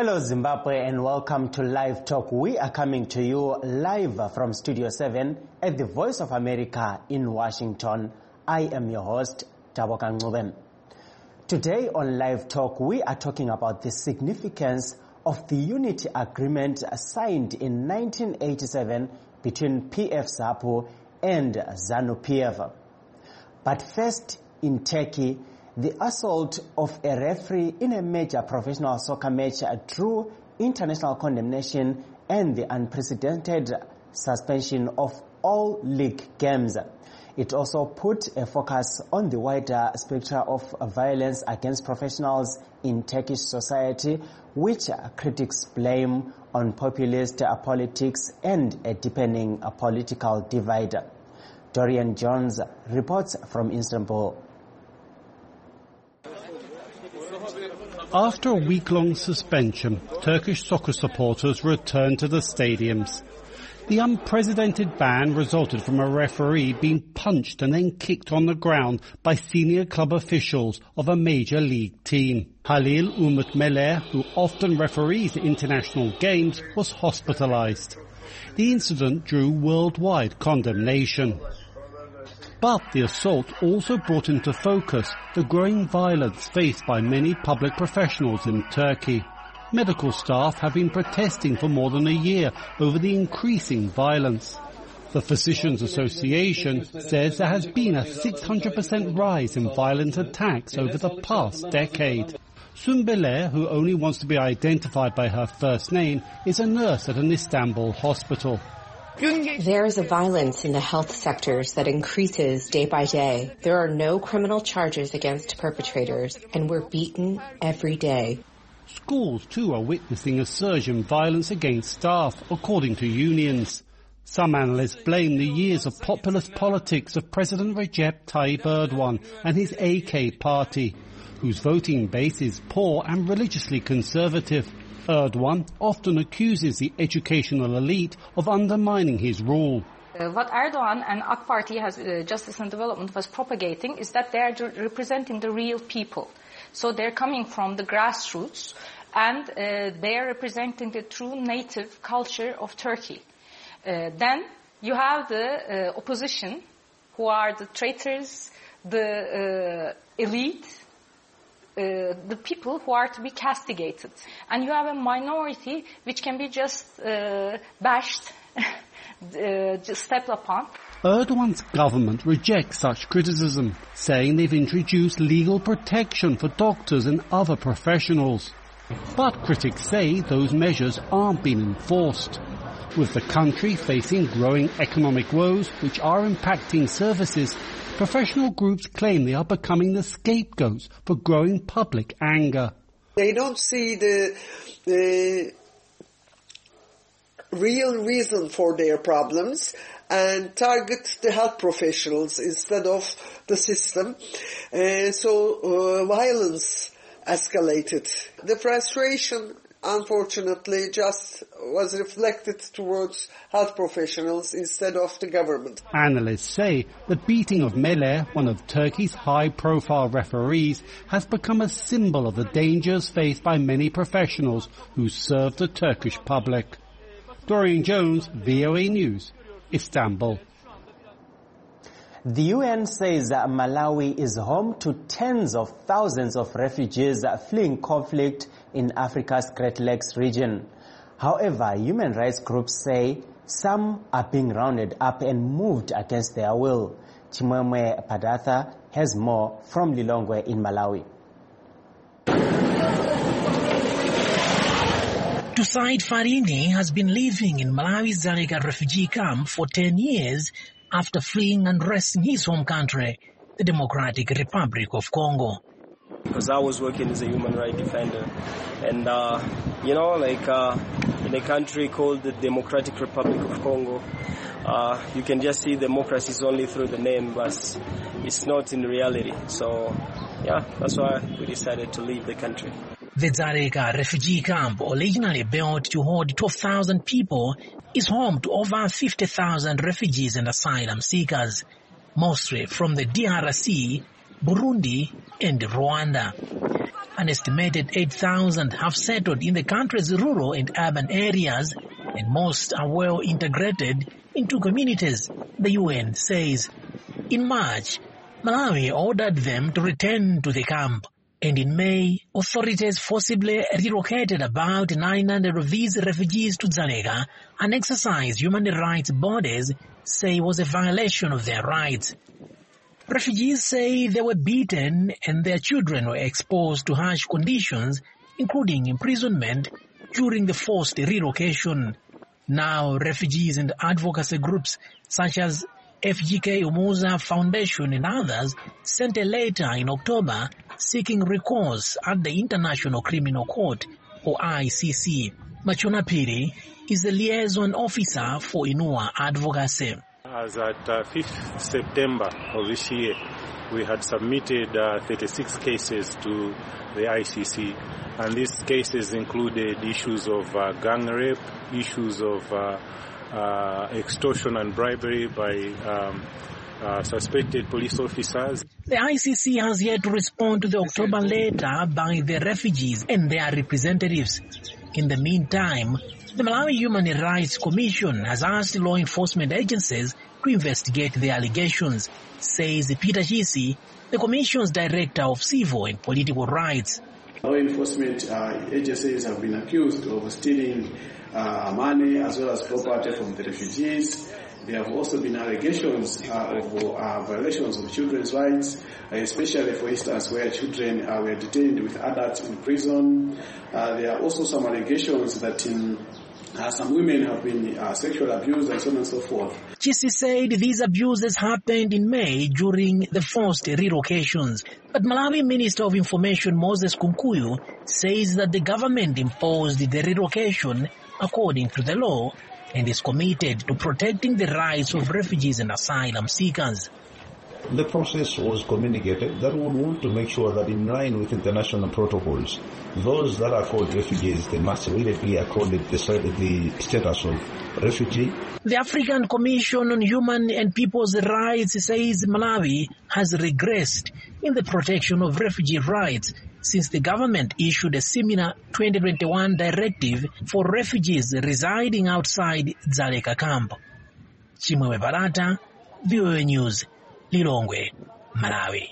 Hello Zimbabwe and welcome to Live Talk. We are coming to you live from Studio 7 at the Voice of America in Washington. I am your host, Taboka Ngubem. Today on Live Talk, we are talking about the significance of the unity agreement signed in 1987 between PF ZAPU and ZANU-PF. But first, in Turkey, the assault of a referee in a major professional soccer match drew international condemnation and the unprecedented suspension of all league games. It also put a focus on the wider spectrum of violence against professionals in Turkish society, which critics blame on populist politics and a deepening political divide. Dorian Jones reports from Istanbul. After a week-long suspension, Turkish soccer supporters returned to the stadiums. The unprecedented ban resulted from a referee being punched and then kicked on the ground by senior club officials of a major league team. Halil Umut Meler, who often referees international games, was hospitalized. The incident drew worldwide condemnation. But the assault also brought into focus the growing violence faced by many public professionals in Turkey. Medical staff have been protesting for more than a year over the increasing violence. The Physicians Association says there has been a 600% rise in violent attacks over the past decade. Sumbele, who only wants to be identified by her first name, is a nurse at an Istanbul hospital. There is a violence in the health sectors that increases day by day. There are no criminal charges against perpetrators, and we're beaten every day. Schools, too, are witnessing a surge in violence against staff, according to unions. Some analysts blame the years of populist politics of President Recep Tayyip Erdogan and his AK party, whose voting base is poor and religiously conservative. Erdogan often accuses the educational elite of undermining his rule. What Erdogan and AK Party has Justice and Development was propagating is that they are representing the real people. So they're coming from the grassroots and they are representing the true native culture of Turkey. Then you have the opposition, who are the traitors, the elite, the people who are to be castigated. And you have a minority which can be just bashed, just stepped upon. Erdogan's government rejects such criticism, saying they've introduced legal protection for doctors and other professionals. But critics say those measures aren't being enforced. With the country facing growing economic woes which are impacting services, professional groups claim they are becoming the scapegoats for growing public anger. They don't see the real reason for their problems and target the health professionals instead of the system. So violence escalated. The frustration, unfortunately, just was reflected towards health professionals instead of the government. Analysts say the beating of Meler, one of Turkey's high-profile referees, has become a symbol of the dangers faced by many professionals who serve the Turkish public. Dorian Jones, VOA News, Istanbul. The UN says that Malawi is home to tens of thousands of refugees fleeing conflict in Africa's Great Lakes region. However, human rights groups say some are being rounded up and moved against their will. Chimwemwe Padatha has more from Lilongwe in Malawi. Tusaid Farini has been living in Malawi's Dzaleka refugee camp for 10 years after fleeing unrest in his home country, the Democratic Republic of Congo. Because I was working as a human rights defender. And, in a country called the Democratic Republic of Congo, you can just see democracy is only through the name, but it's not in reality. So, that's why we decided to leave the country. The Dzaleka refugee camp, originally built to hold 12,000 people, is home to over 50,000 refugees and asylum seekers, mostly from the DRC, Burundi, and Rwanda. An estimated 8,000 have settled in the country's rural and urban areas, and most are well integrated into communities, the UN says. In March, Malawi ordered them to return to the camp. And in May, authorities forcibly relocated about 900 of these refugees to Dzaleka, an exercise human rights bodies say was a violation of their rights. Refugees say they were beaten and their children were exposed to harsh conditions, including imprisonment, during the forced relocation. Now, refugees and advocacy groups such as FGK Umuza Foundation and others sent a letter in October seeking recourse at the International Criminal Court, or ICC. Machona Piri is the liaison officer for Inua Advocacy. As at 5th September of this year, we had submitted 36 cases to the ICC, and these cases included issues of gang rape, issues of extortion and bribery by suspected police officers. The ICC has yet to respond to the October letter by the refugees and their representatives. In the meantime, the Malawi Human Rights Commission has asked law enforcement agencies to investigate the allegations, says Peter Chisi, the Commission's Director of Civil and Political Rights. Law enforcement agencies have been accused of stealing money as well as property from the refugees. There have also been allegations of violations of children's rights, especially, for instance, where children were detained with adults in prison. There are also some allegations that some women have been sexually abused and so on and so forth. Chisi said these abuses happened in May during the forced relocations. But Malawi Minister of Information Moses Kunkuyu says that the government imposed the relocation according to the law and is committed to protecting the rights of refugees and asylum seekers. The process was communicated that we want to make sure that in line with international protocols, those that are called refugees, they must really be accorded the status of refugee. The African Commission on Human and People's Rights says Malawi has regressed in the protection of refugee rights since the government issued a similar 2021 directive for refugees residing outside Dzaleka camp. Chimwe Barata, VOA News, Lilongwe, Malawi.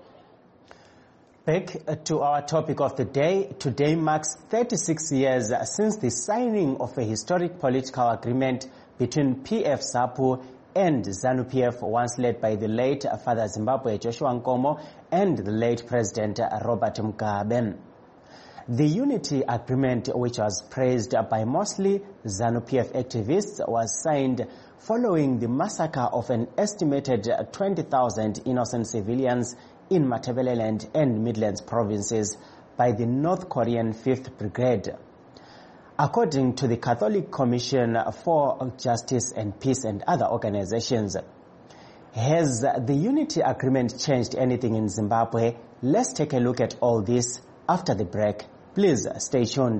Back to our topic of the day. Today marks 36 years since the signing of a historic political agreement between PF SAPU and ZANU-PF, once led by the late Father Zimbabwe Joshua Nkomo and the late President Robert Mugabe. The unity agreement, which was praised by mostly ZANU-PF activists, was signed following the massacre of an estimated 20,000 innocent civilians in Matabeleland and Midlands provinces by the North Korean 5th Brigade. According to the Catholic Commission for Justice and Peace and other organizations, has the unity agreement changed anything in Zimbabwe? Let's take a look at all this after the break. Please stay tuned.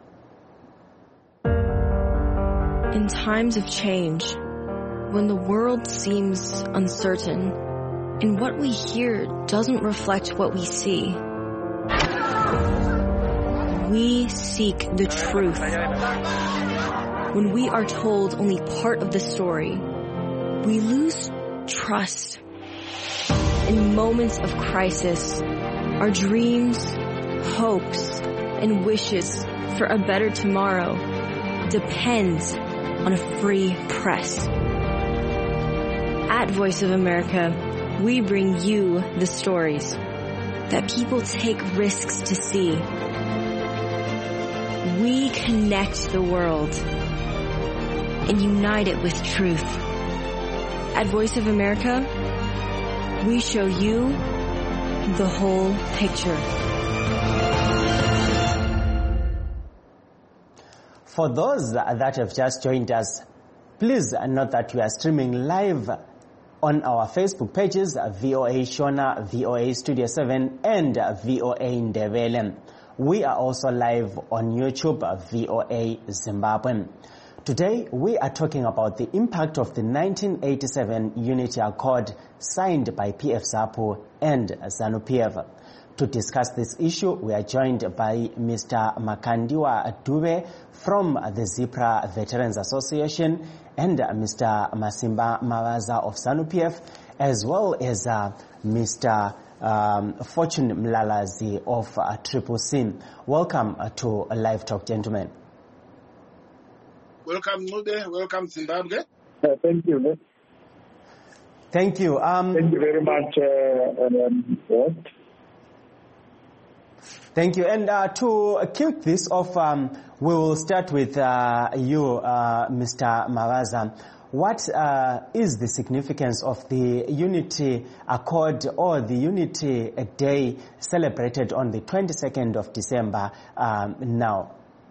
In times of change, when the world seems uncertain and what we hear doesn't reflect what we see, we seek the truth. When we are told only part of the story, we lose trust. In moments of crisis, our dreams, hopes, and wishes for a better tomorrow depends on a free press. At Voice of America, we bring you the stories that people take risks to see. We connect the world and unite it with truth. At Voice of America, we show you the whole picture. For those that have just joined us, please note that we are streaming live on our Facebook pages, VOA Shona, VOA Studio 7, and VOA Ndebele. We are also live on YouTube, VOA Zimbabwe. Today, we are talking about the impact of the 1987 Unity Accord signed by PF SAPU and ZANU-PF. To discuss this issue, we are joined by Mr. Makandiwa Dube from the ZIPRA Veterans Association and Mr. Masimba Mabaza of ZANU-PF, as well as Mr. Fortune Mlalazi of Triple C. Welcome to Live Talk, gentlemen. Welcome, Nude. Welcome, Zimbabwe. Thank you. Thank you. Thank you very much. Thank you. And to kick this off, we will start with you, Mr. Mabaza. What is the significance of the Unity Accord or the Unity Day celebrated on the 22nd of December now?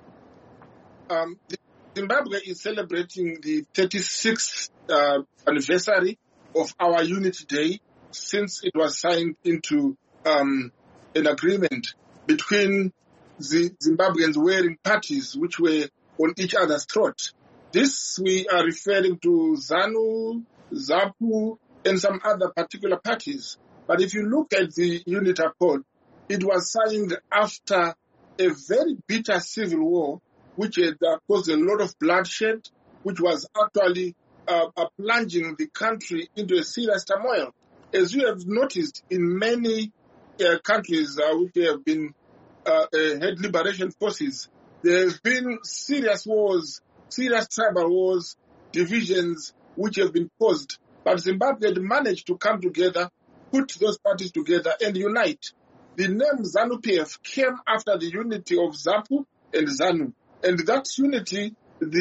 Zimbabwe is celebrating the 36th anniversary of our Unity Day since it was signed into an agreement between the Zimbabweans wearing parties which were on each other's throat. This we are referring to ZANU, ZAPU, and some other particular parties. But if you look at the Unity Accord, it was signed after a very bitter civil war, which had caused a lot of bloodshed, which was actually plunging the country into a serious turmoil. As you have noticed in many countries which have been had liberation forces, there have been serious wars, serious tribal wars, divisions which have been caused. But Zimbabwe had managed to come together, put those parties together and unite. The name ZANU-PF came after the unity of ZAPU and ZANU. And that unity,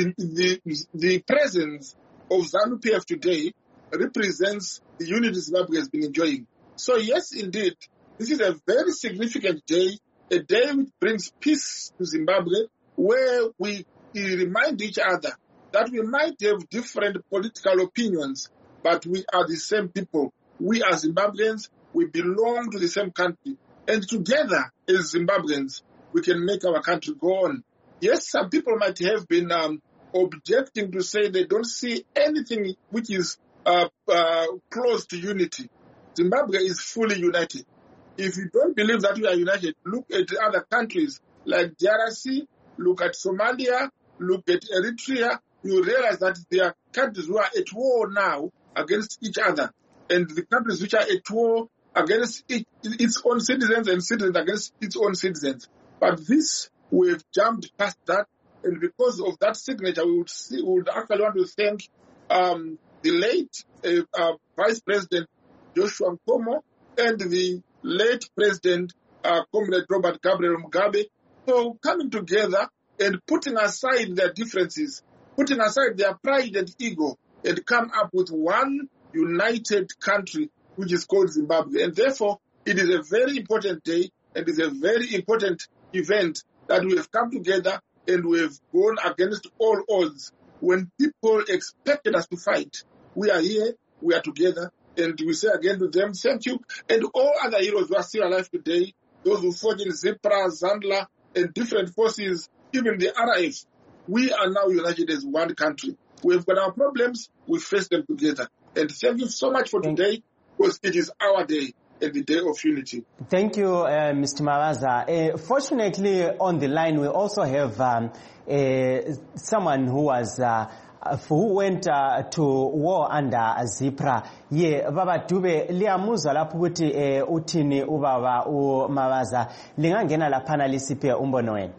the presence of ZANU-PF today represents the unity Zimbabwe has been enjoying. So yes, indeed, this is a very significant day, a day which brings peace to Zimbabwe, where we remind each other that we might have different political opinions, but we are the same people. We are Zimbabweans, we belong to the same country. And together as Zimbabweans, we can make our country go on. Yes, some people might have been objecting to say they don't see anything which is close to unity. Zimbabwe is fully united. If you don't believe that we are united, look at other countries like DRC, look at Somalia, look at Eritrea. You realize that there are countries who are at war now against each other. And the countries which are at war against its own citizens and citizens against its own citizens. But this, we've jumped past that. And because of that signature, we would actually want to thank the late Vice President Joshua Nkomo and the late President Comrade Robert Gabriel Mugabe for coming together and putting aside their differences, putting aside their pride and ego, and come up with one united country, which is called Zimbabwe. And therefore, it is a very important day, and it is a very important event that we have come together and we have gone against all odds. When people expected us to fight, we are here, we are together, and we say again to them, thank you. And all other heroes who are still alive today, those who fought in ZIPRA, ZANDLA, and different forces, even the RAF, we are now united as one country. We've got our problems, we face them together. And thank you so much for today, because it is our day and the day of unity. Thank you, Mr. Mabaza. Fortunately, on the line, we also have someone who went to war under ZIPRA. Baba Dube, liyamuza lapho ukuthi uthini ubaba uMabaza lingangena laphana lisiphe umbono wenu.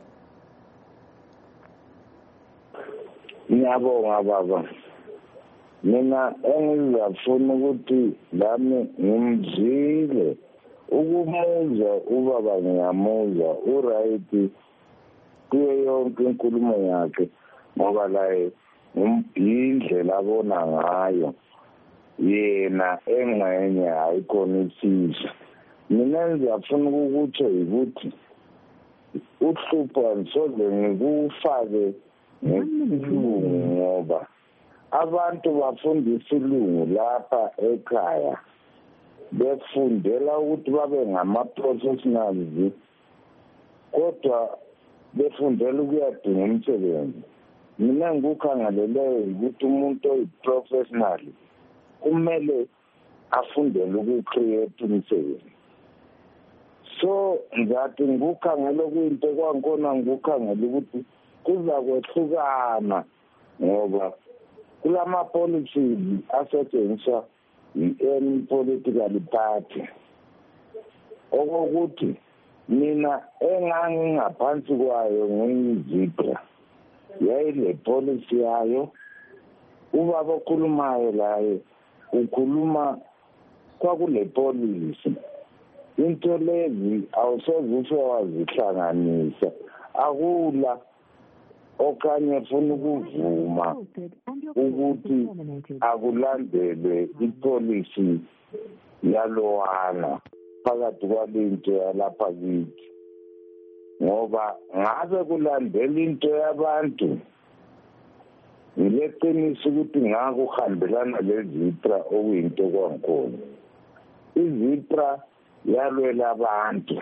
Ngiyabonga baba. Mina engizafuna ukuthi lami ngimzile ukumuza ubaba ngiyamuza uright kuyo yonke inkulumo yakhe ngoba la umbhindle labona ngayo yena engcenye ayikhona isizwe. Mina ngiyafuna ukuthi ukuthi uhlupho ngisoze ngikufake ngesilungu ngoba abantu bafunda isilungu lapha ekhaya befundela ukuthi babe ngama-professionals kodwa befundela ukuyadinga umsebenzi. Mina ngikukhangeleleyo ukuthi umuntu oyi-professional kumele afundele ukucreate umsebenzi. so ngathi ngukhangela kuyinto kwankona ngukhangela ukuthi kuza kwehlukana ngoba kulama policies asetshenziswa i-any political party okokuthi mina engangingaphansi kwayo ngiyiZIPRA yayile policy yayo ubaba okhulumayo laye ukhuluma kwakule policy into lezi awusoze wazihlanganisa akula okanye funa ukuvuma ukuthi akulandelwe ipolicy yalowana phakathi kwalinto yalapha kithi ngoba ngabe kulandela into yabantu ngileqiniso ukuthi ngakuhambelana leZIPRA okuyinto kwankona iZIPRA yalwela abantu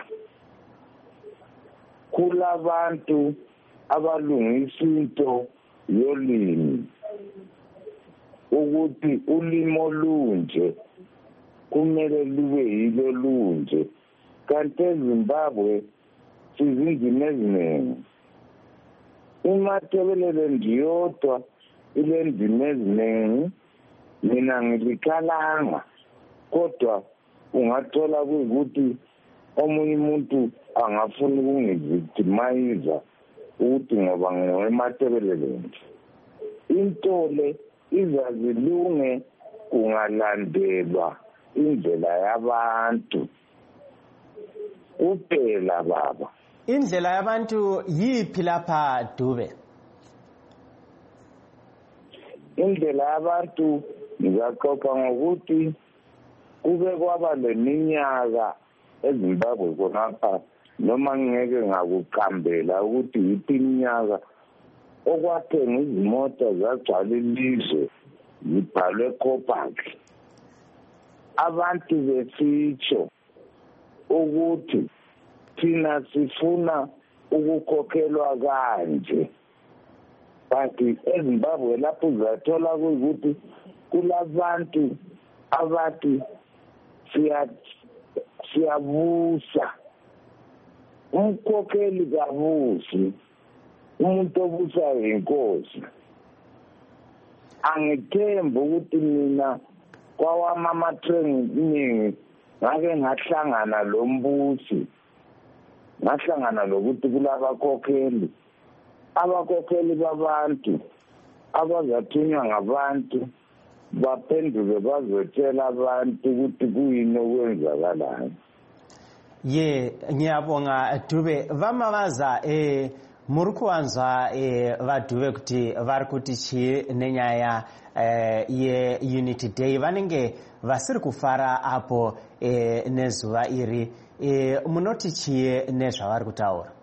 kulabantu abalungisa into yolimi ukuthi ulimo olunje kumele lube yilo lunje kanti eZimbabwe sizindima eziningi uMathebelele ndiyodwa ile ndima eziningi mina ngilikalanga kodwa ungathola ukuthi omunye umuntu angafuna ukungivictimize ukuthi ngoba ngoMathebelele into le izazilunge kungalandelwa indlela yabantu kuphela baba indlela yabantu yiphi lapha Dube indlela yabantu ngizaxoxa ngokuthi kube kwaba leminyaka eZimbabwe konapha noma ngeke ngakuqambela ukuthi yiphi iminyaka okwathenga izimota zagcwala ilizwe zibhalwe Copac abantu besitsho ukuthi thina sifuna ukukhokhelwa kanje but eZimbabwe lapho uzathola ukuthi kulabantu abathi siyabusa umkhokheli kabusi umuntu obusayo inkosi angithemba ukuthi mina kwawama ama-training ngake ngahlangana lombusi ngahlangana lokuthi kulabakhokheli abakhokheli babantu abazathunywa ngabantu baphenduke bazotshela abantu ukuthi kuyini okwenzakalayo ngiyabonga Dube vamavaza muri kuwanzwa vaDube kuti vari kuti chii nenyaya yeUnity Day vanenge vasiri kufara apo nezuva iri munoti chii nezvavari kutaura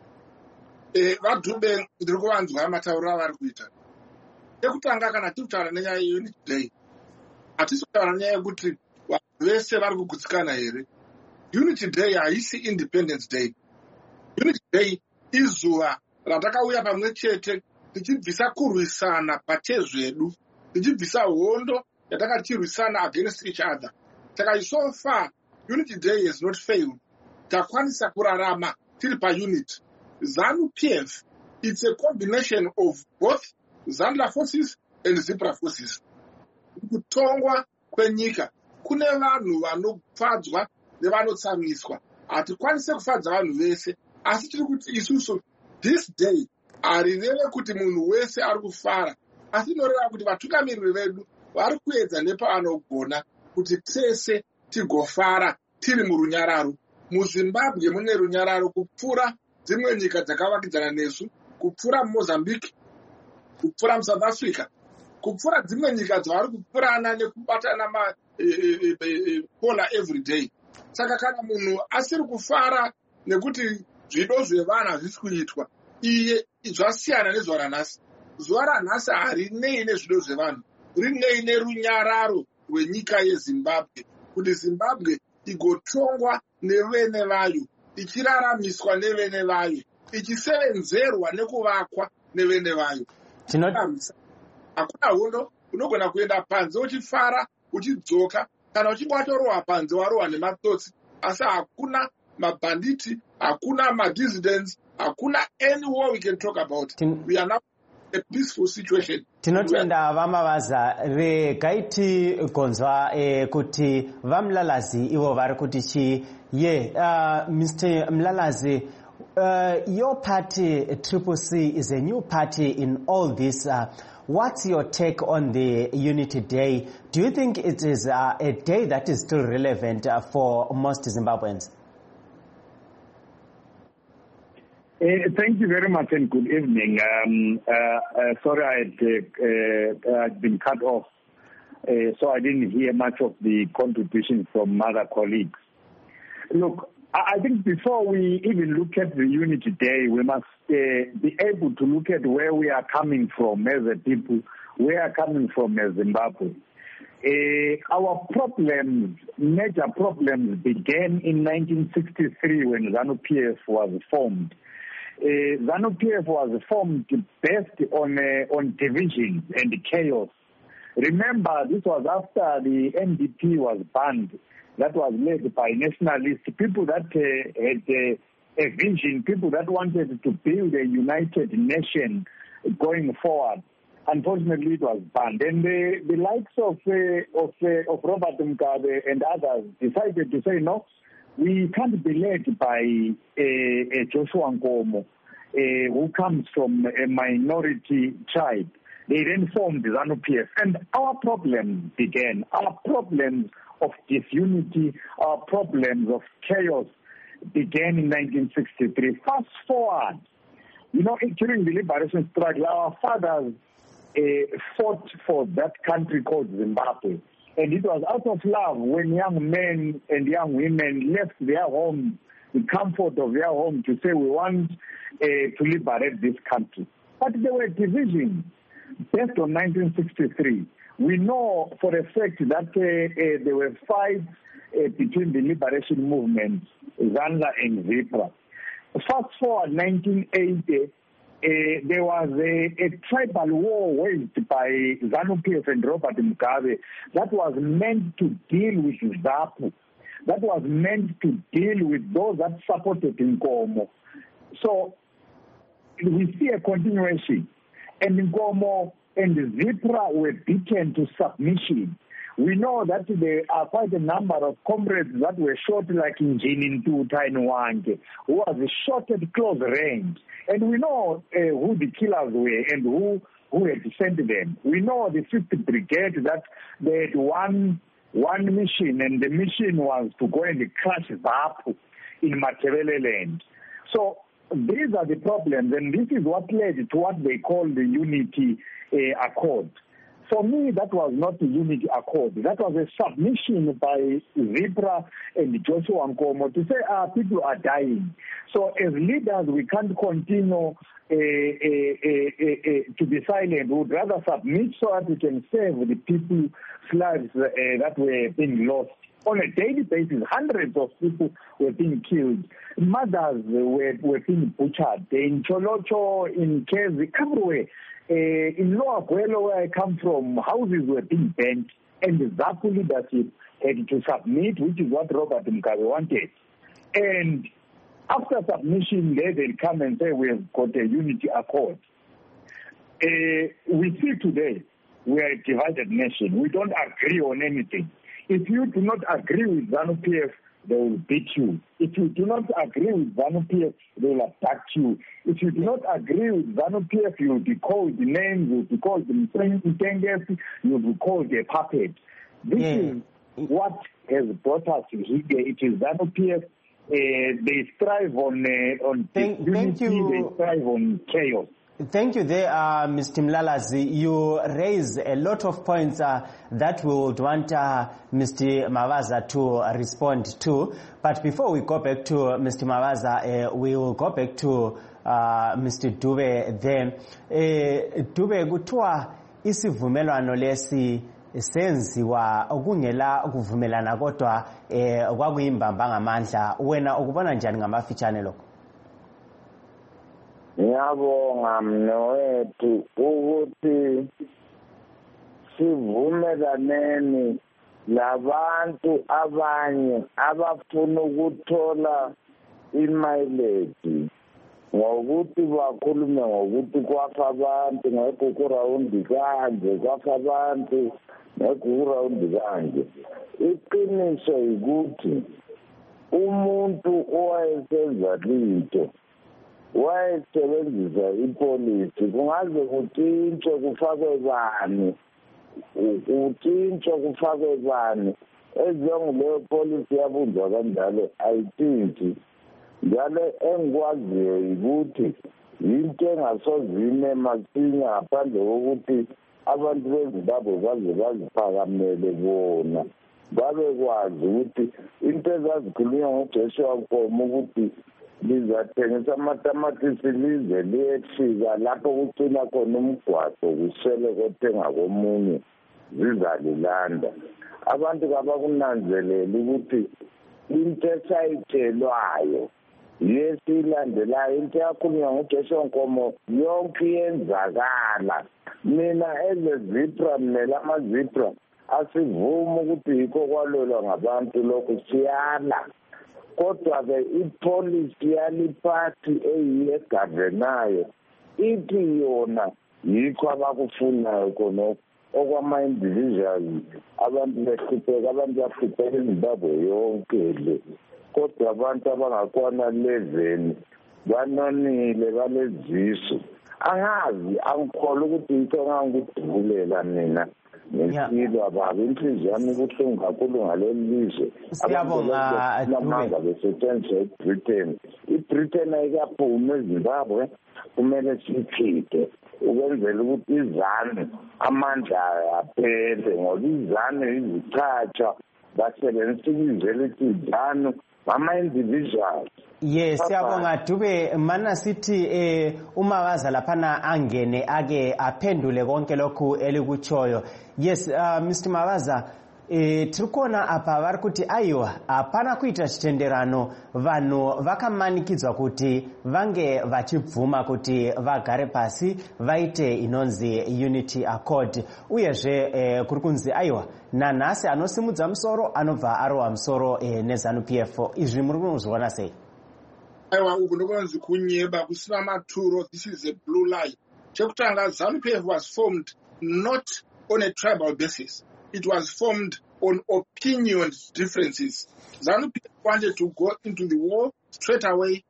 vaDube ndiri kuvanzwa matauriro avari kuita ekutanga kana tiri kutaura nenyaya yeUnity Day hatisi kutaura nenyaya yekuti vanhu vese vari kugutsikana here Unity Day haisi Independence Day Unity Day izuva ratakauya pamwe chete tichibvisa kurwisana pachezvedu tichibvisa hondo yatakachirwisana against each other saka so far Unity Day has not failed takwanisa kurarama tiri paunity ZANU-PF it's a combination of both ZANDLA forces and ZIPRA forces kutongwa kwenyika kune vanhu vanofadzwa nevanotsamiswa hatikwanise kufadza vanhu vese asi tiri kuti isusu this day harireve kuti munhu wese ari kufara asi inoreva kuti vatungamiriri vedu vari kuedza nepavanogona kuti tese tigofara tiri murunyararo muZimbabwe mune runyararo kupfuura dzimwe nyika dzakavakidzana nesu kupfuura muMozambique kupfuura muSouth Africa kupfuura dzimwe nyika dzavari kupfurana nekubatana mapola everyday saka kana munhu asiri kufara nekuti zvido zvevanhu hazvisi kuitwa iye zvasiyana nezuva ranhasi zuva ranhasi harinei nezvido zvevanhu rinei nerunyararo rwenyika yeZimbabwe kuti Zimbabwe igotongwa nevene vayo ichiraramiswa nevene vayo ichisevenzerwa nekuvakwa nevene vayo hakuna hondo unogona kuenda panze uchifara uchidzoka kana uchinge watorohwa panze warohwa nematsotsi asi hakuna mabanditi, hakuna ma-dissidents, hakuna any war we can talk about. We are now in a peaceful situation. Tinotenda vamavaza regaiti gonzwa kuti vamlalazi ivo vari kuti chi Mr. Mlalazi, your party Triple C is a new party in all this. What's your take on the Unity Day? Do you think it is a day that is still relevant for most Zimbabweans? Thank you very much and good evening. Sorry I had been cut off, so I didn't hear much of the contribution from other colleagues. Look, I think before we even look at the Unity Day, we must be able to look at where we are coming from as a people, where we are coming from as Zimbabwe. Our problems, major problems, began in 1963 when ZANU-PF was formed. ZANU-PF was formed based on division and chaos. Remember, this was after the NDP was banned. That was led by nationalists, people that had a vision, people that wanted to build a united nation going forward. Unfortunately, it was banned. And the likes of Robert Mugabe and others decided to say, no, we can't be led by a Joshua Nkomo, who comes from a minority tribe. They then formed the ZANU-PF. And our problems began. Our problems of disunity, our problems of chaos began in 1963. Fast forward, during the liberation struggle, our fathers fought for that country called Zimbabwe. And it was out of love when young men and young women left their homes, the comfort of their home, to say we want to liberate this country. But there were divisions based on 1963. We know for a fact that there were fights between the liberation movements, ZANLA and ZIPRA. Fast forward 1980, there was a tribal war waged by ZANU-PF and Robert Mugabe that was meant to deal with ZAPU, that was meant to deal with those that supported Nkomo. So we see a continuation. And Nkomo and ZIPRA were beaten to submission. We know that there are quite a number of comrades that were shot, like Njini Ntuta Nwange, who was shot at close range. And we know who the killers were and who had sent them. We know the 5th Brigade that they had one mission, and the mission was to go and crush ZAPU in Matabele land. So these are the problems, and this is what led to what they call the Unity Accord. For me, that was not the Unity Accord. That was a submission by ZIPRA and Joshua Nkomo to say, people are dying. So as leaders, we can't continue to be silent. We would rather submit so that we can save the people's lives that were being lost. On a daily basis, hundreds of people were being killed. Mothers were being butchered. In Cholocho, in Kezi, everywhere. In Lower Guelo, where I come from, houses were being burnt, and the ZAPU leadership had to submit, which is what Robert Mugabe wanted. And after submission, they'll come and say, we have got a Unity Accord. We see today, we are a divided nation. We don't agree on anything. If you do not agree with ZANU-PF, they will beat you. If you do not agree with ZANU-PF, they will attack you. If you do not agree with ZANU-PF, you will be called the names, you will be called the Mtenges, you will be called a puppet. This is what has brought us here. It is ZANU-PF. They strive on unity, they strive on chaos. Thank you there, Mr. Mlalazi. You raise a lot of points that we would want Mr. Mavaza to respond to. But before we go back to Mr. Mavaza, we will go back to Mr. Dube then. Dube, kuthiwa isivumelwano lesi senziwa okungela ukuvumelana kodwa kwakuyimbamba ngamandla. Wena ukubona njani ngamafitshane lokho? Ngiyabonga mnewethu ukuthi sivumelaneni labantu abanye abafuna ukuthola imayiledi ngokuthi bakhulume ngokuthi kwafa abantu ngekho kurawundi kanje kwafa abantu ngekho kurawundi kanje. Iqiniso ukuthi umuntu owayesenza litho wayesebenzisa ipolisi kungaze kutshintshwe kufakwe bani ezenguleyo polisi yabunjwa kanjalo ayitshintshi. Njalo engikwaziyo ukuthi yinto engasozime masinya ngaphandle kokuthi abantu beZimbabwe baze baziphakamele bona babekwazi ukuthi into ezazikhulunywa nguJoshua Nkomo ukuthi lizathengisa amatamatisi lize liyefika lapho kucina khona umgwaqo kusele kothenga komunye zizalilanda. Abantu kabakunanzelela ukuthi into esayitshelwayo yesilandelayo into yakhulunywa nguJoshua Nkomo yonke iyenzakala. Mina ezezipra mmela amazipra asivuma ukuthi yikho kwalolwa ngabantu lokhu siyala. Kodwa-ke ipolisi yaliphathi eyiyegavenayo ithi yona yikho abakufunayo khonokho okwama-individuals abantu behlupheka, abantu bahlupheka eZimbabwe yonke le. Kodwa abantu abangakwana 11 banonile balezisu. Angazi angikholwa ukuthi yikho ngangikudubulela mina nempilo ababi inhliziyo yami ibuhlungu kakhulu ngaleli lizwe. Siyabonga lamanga besetshenziswa eBritain. iBritain ayikaphumi eZimbabwe kumele siyichithe ukwenzela ukuthi izanu amandla aphele ngoba izanu izichatsha basebenzisa ilizwe elithi izanu ama-individuals. Yes, siyabonga Dube. Mana sithi uMabaza laphana angene ake aphendule konke lokhu elikutshoyo. Yes, Mr. Mabaza, tirikona apa vari kuti aiwa hapana kuita chitenderano, vanhu vakamanikidzwa kuti vange vachibvuma kuti vagare pasi vaite inonzi unity accord. Uyezve kuri kunzi aiwa nanhasi anosimudza musoro anobva arohwa musoro neZANU-PF. Izvi muri kunozviona sei? Aiwa uku ndokunonzi kunyeba kusina maturo. This is a blue lie. Chekutanga, ZANU-PF was formed not on a tribal basis. It was formed on opinion differences. ZANU-PF wanted to go into the war straight away.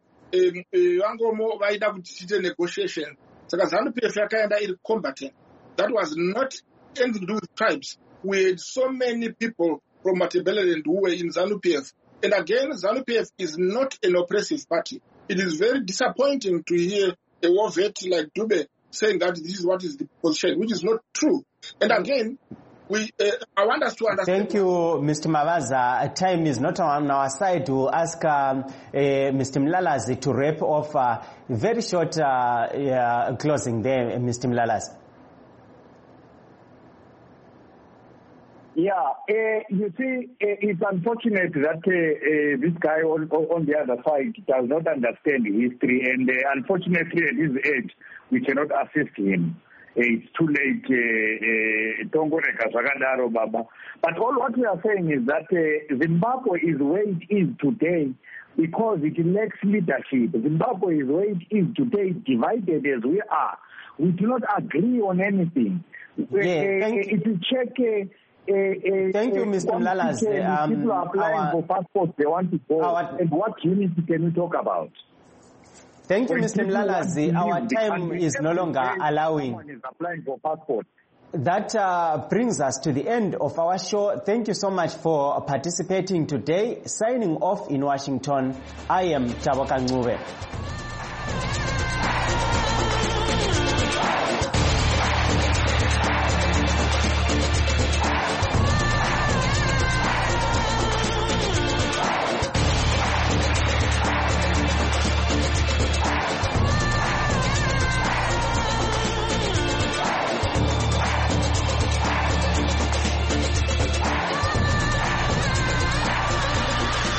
Wangomo vaida kuti negotiation. Saka ZANU-PF yakaenda iri combatant. That was not anything to do with tribes. We had so many people from Matabeleland who were in ZANU-PF. And again, ZANU-PF is not an oppressive party. It is very disappointing to hear a war vet like Dube saying that this is what is the position, which is not true. And again, I want us to understand. Thank you, Mr. Mabaza. Time is not on our side to ask Mr. Mlalazi to wrap off very short closing there, Mr. Mlalazi. Yeah, you see, it's unfortunate that this guy on the other side does not understand history, and unfortunately at his age, we cannot assist him. It's too late. But all what we are saying is that Zimbabwe is where it is today because it lacks leadership. Zimbabwe is where it is today, divided as we are. We do not agree on anything. If you check... thank you, Mr. Mlalazi. People are applying for passports, they want to go. And what unity can we talk about? Thank you, Mr. Mlalazi. Our time is no longer allowing. Someone is applying for passport. That brings us to the end of our show. Thank you so much for participating today. Signing off in Washington, I am Taboka Ngube.